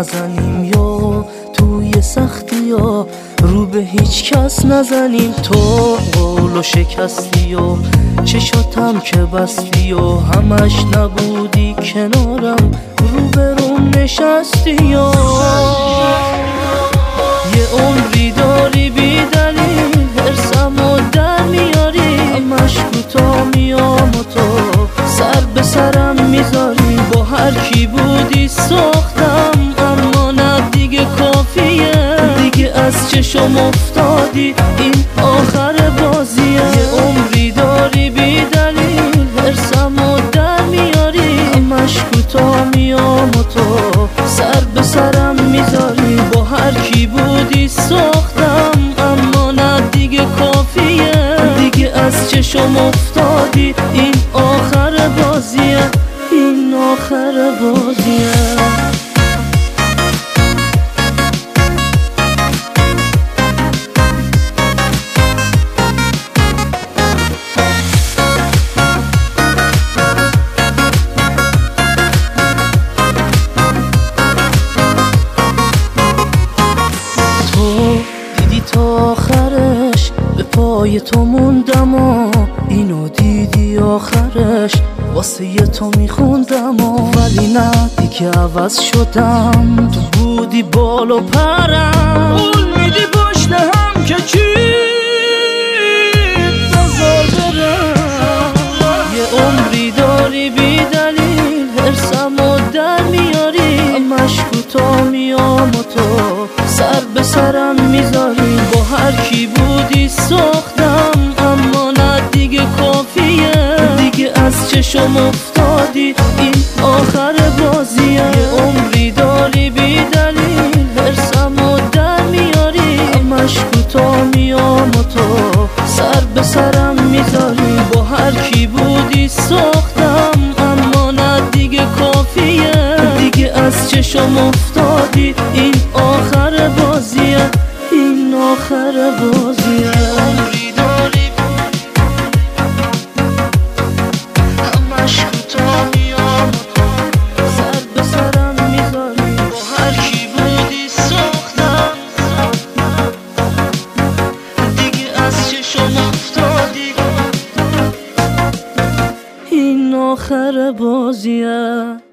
نزنیم یا توی سختی یا رو به هیچ کس نزنیم. تو قولو شکستی و چشاتم که بستی و همش نبودی کنارم رو به روم نشستی یا یه عمری داری بی دلیل حرسمو در میاری، همش کوتاه میام و تو سر به سرم میذاری. با هر کی بودی ساختم اما نه دیگه کافیه، دیگه از چشم افتادی این آخر بازیه. یه عمری داری بی دلیل حرسمو در میاری، همش کوتاه میام و تو سر به سرم میذاری. با هر کی بودی ساختم اما نه دیگه کافیه، دیگه از چشم افتادی این آخر بازیه، این آخر بازیه. تا آخرش به پای تو موندم و اینو دیدی آخرش واسه تو میخوندم ولی نه دیگه عوض شدم. تو بودی بال و پرم قول میدی پشت هم که چی نزار برم. یه عمری داری بی دلیل حرسمو در میاری، همش کوتاه میام و تو سر به سرم میذاری. با هر کی بودی ساختم اما نه دیگه کافیه، دیگه از چشم افتادی این آخر بازیه. یه عمری داری بی دلیل حرسمو در میاری، همش کوتاه میام و تو سر به سرم میذاری. با هر کی بودی ساختم اما نه دیگه کافیه، دیگه از چشم افتادی این آخر بازیه، این آخر بازیه. عمری داری همش کوتاه میام سر به سرم میذاری. با هر کی بودی ساختم دیگه از چشم افتادی این آخر بازیه.